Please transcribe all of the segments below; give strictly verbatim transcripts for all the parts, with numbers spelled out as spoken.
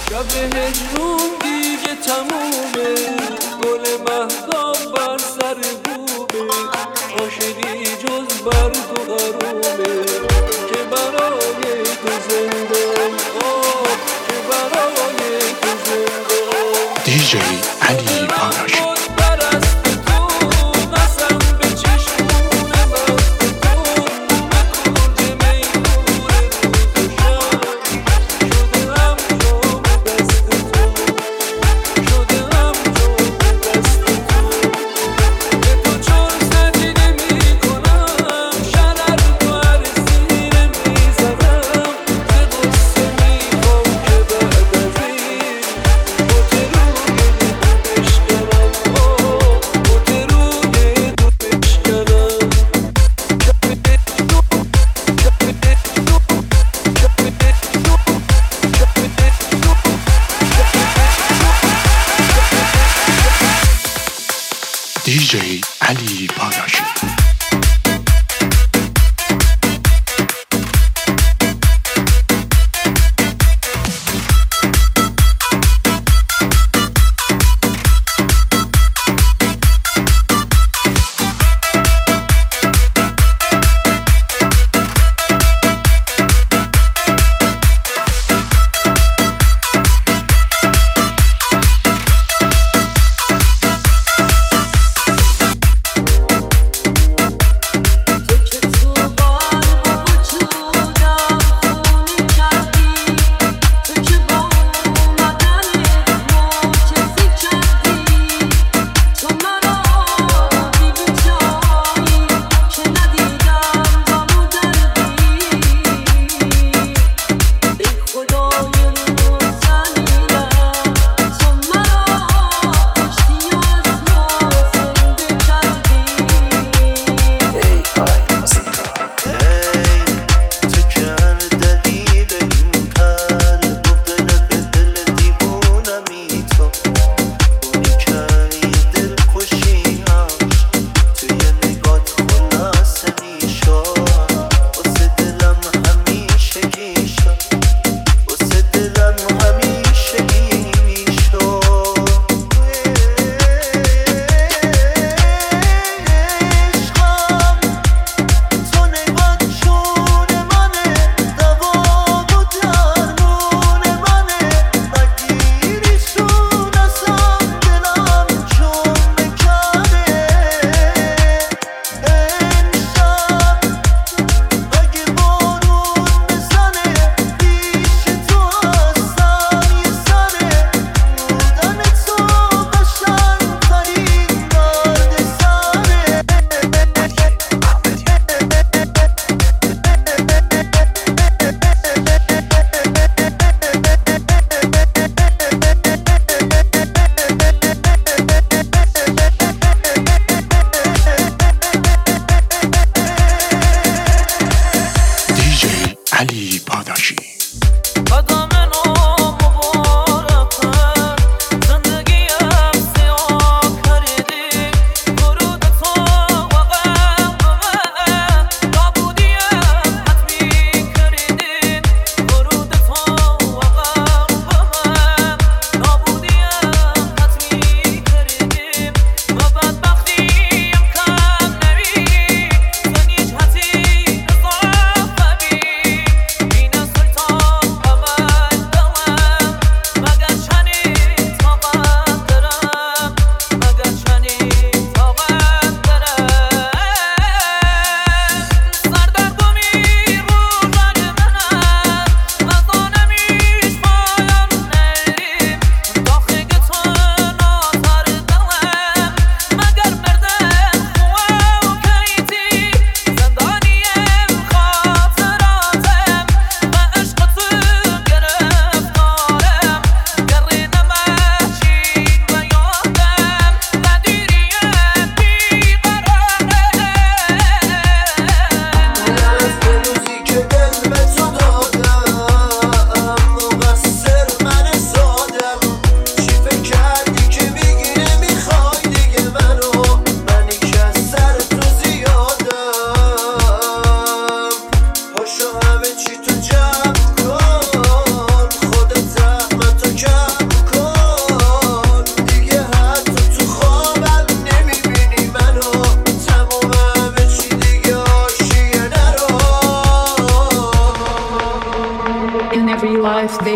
شب هجرون دیگه تمومه، گل مهتاب بر سر بومه، عاشقی جز بر تو حرومه، که برای تو زندم، آه که برای تو زندم. دی جی علی پاراشی دی جی علی پاراشی.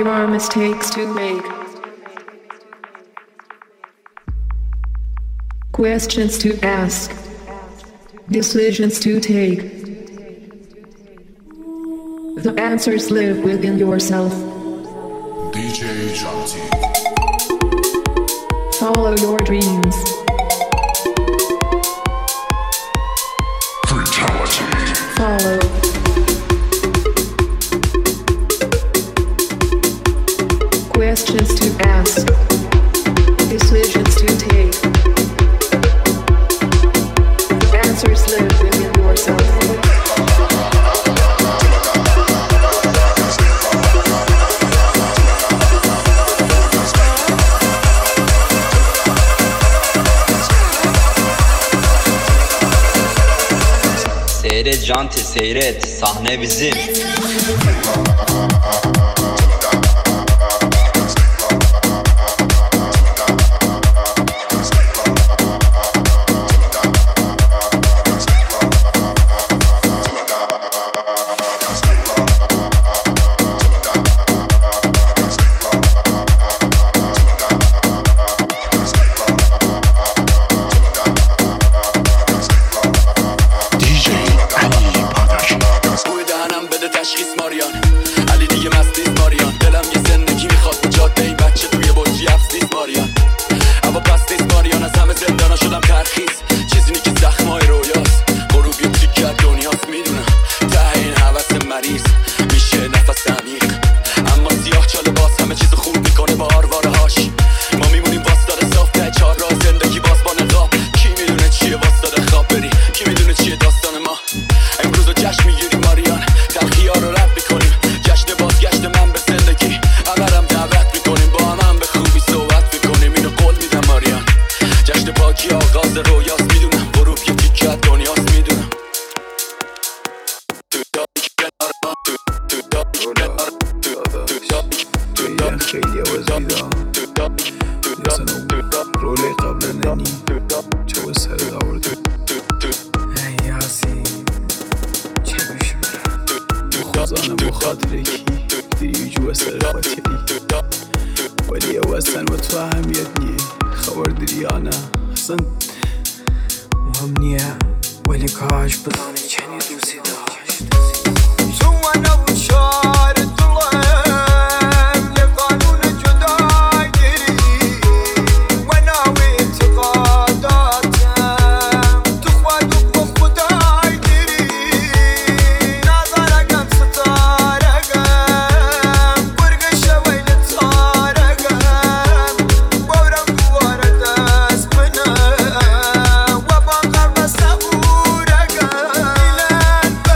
There are mistakes to make, questions to ask, decisions to take. The answers live within yourself. D J Jonty. Follow your dreams. Fatality. Follow. Questions to ask, decisions to take. The answers live within yourself. Seyret Janti seyret, sahne bizim. Bang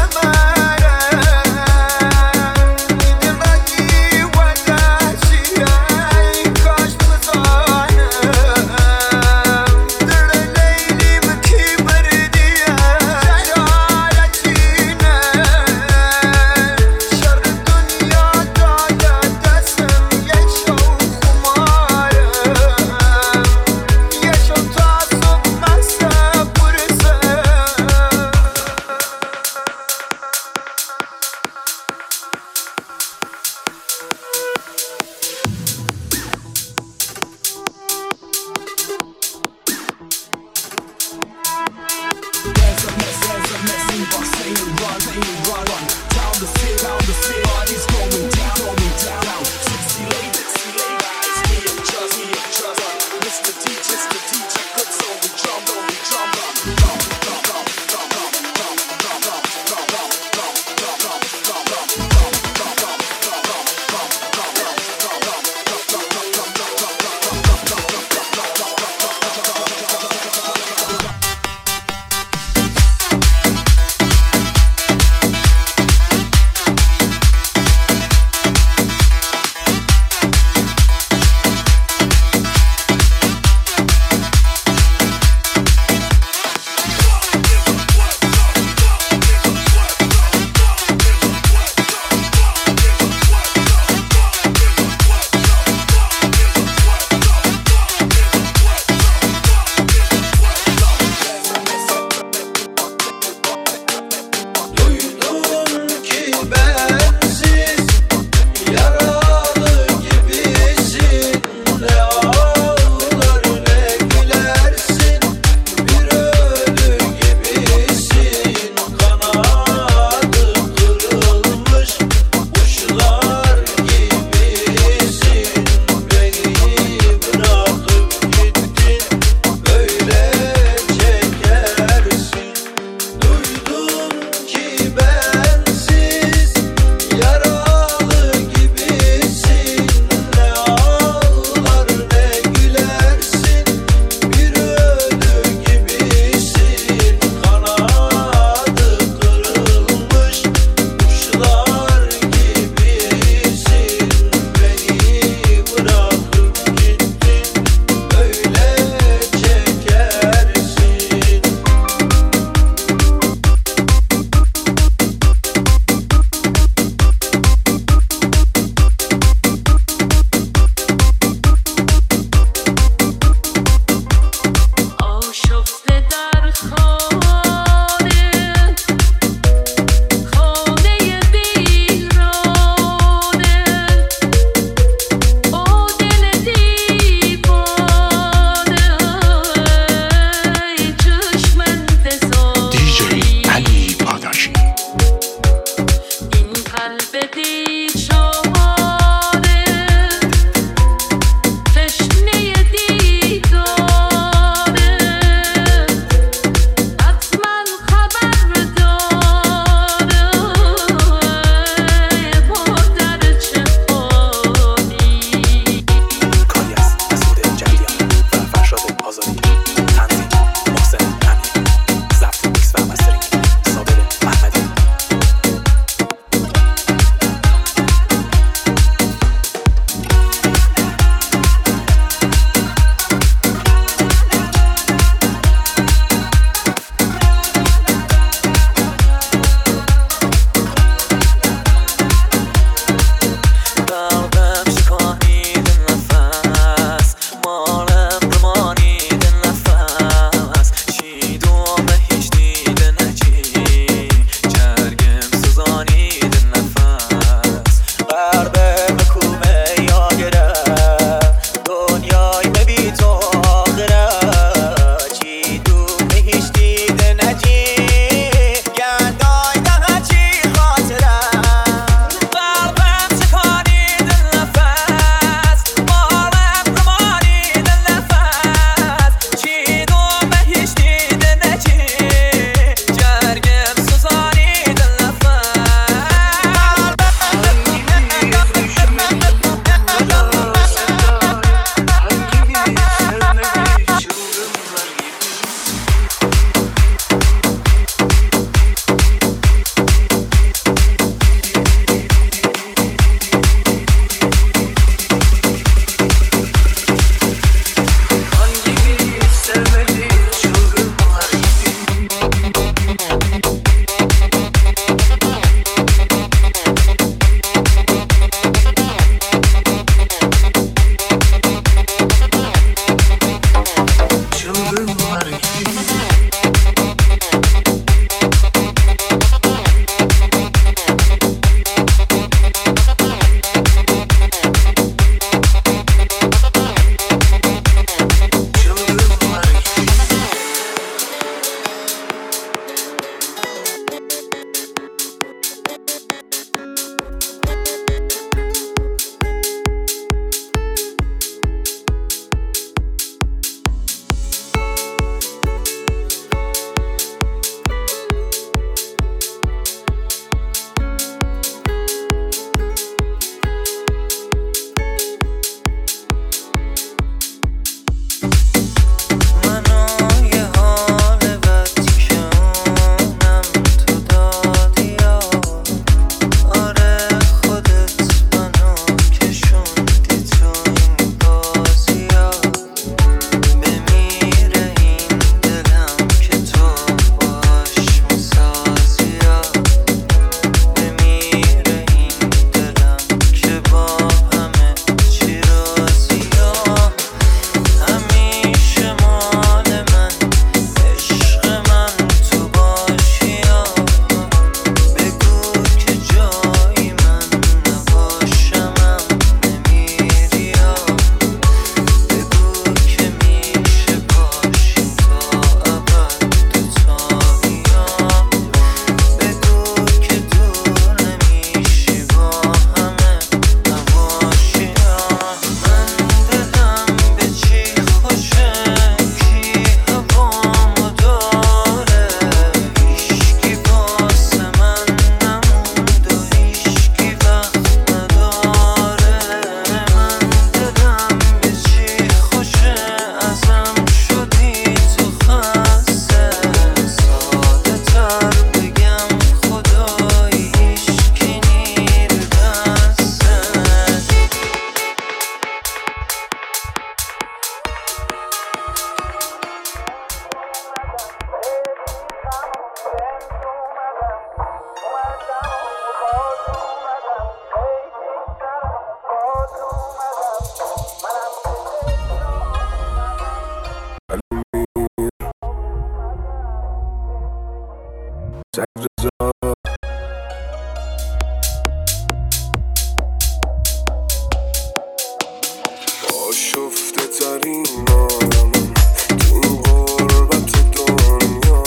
آشفته ترین آدم تو این غربت دنیا،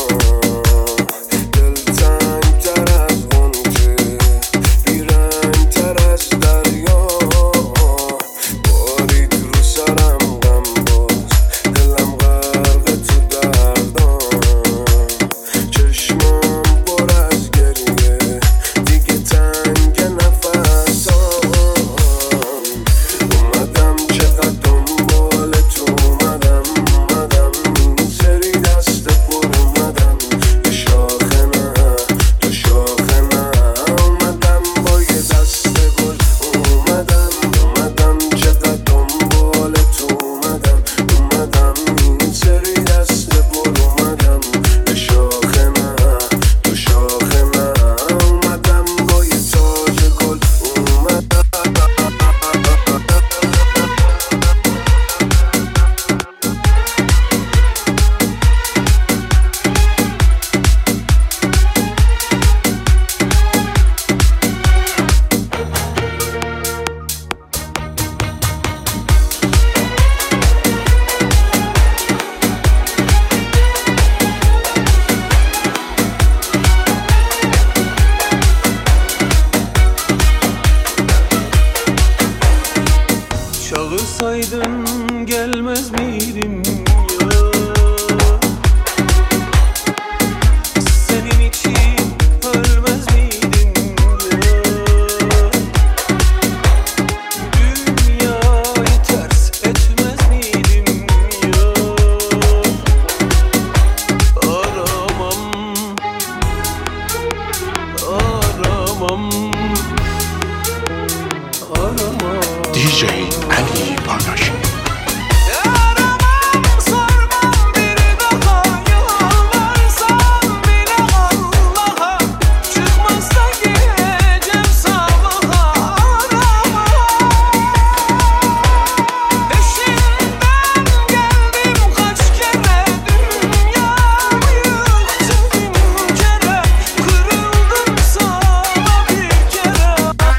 دلتنگ تر از غنچه، بیرنگ تر از دریا، بارید رو سرم غم باز، دلم غرق تو دردان، چشمام پر از گریه، دیگه تنگ نفسام، اومدم چقدر دنبال تو اومدم اومدم این سری دست پر اومدم یه شاخه نه دو شاخه نه، اومدم با یه دست گل اومدم اومدم چقدر دنبال تو اومدم اومدم این سری دست پر اومدم یه شاخه نه دو شاخه نه، اومدم با یه تاج گل اومدم. Çağırsaydın gelmez miydim ya? Senin için ölmez miydim ya? Dünyayı ters etmez miydim ya? Aramam, aramam, aramam. دی جی علی پاداشی. Aramam, sormam bir daha, yalvarsam bile Allah'a, çıkmazsa gecem sabaha. Aramam, peşinden geldim kaç kere, dünyamı yıktım bin kere, kırıldım sana bir kere.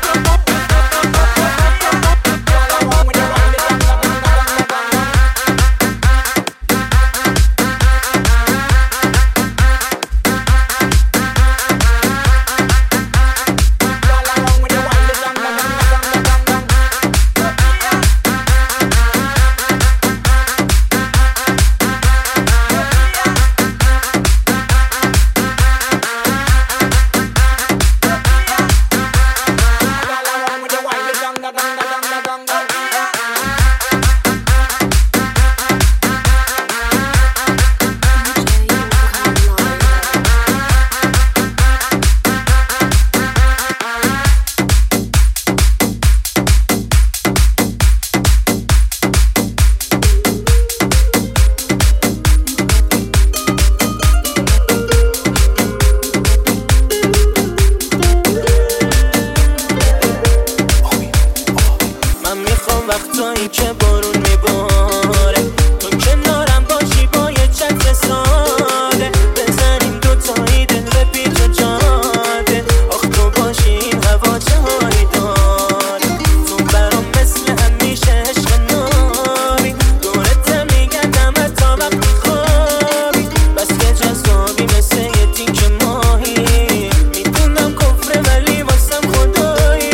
وقتایی که بارون میباره تو کنارم باشی با یه چتر ساده، بزنیم دوتایی دل به پیچ و جاده، آخ تو باشی این هوا چه حالی داره، تو برام مثل همیشه عشق ناری، دورت میگردم حتی وقتی خوابی، بس که جذابی مثل یه تیک ماهی، میدونم کفره ولی واسم خدایی،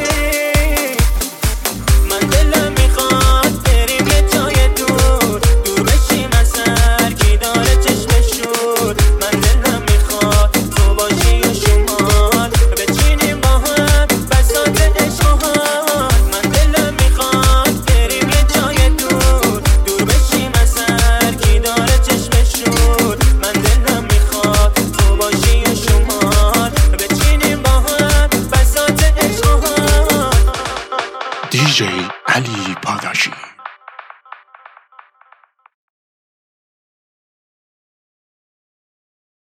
من دلم میخواد بریم یه جای دور، دور بشیم از هر کی داره چشم شور، من دلم میخواد تو باشی و شمال، بچینیم با هم بساط عشق و حال، من دلم میخواد بریم یه جای دور، دور بشیم از هر کی داره چشم شور، من دلم میخواد تو باشی و شمال، بچینیم با هم بساط عشق و حال. دی جی علی پاداشی.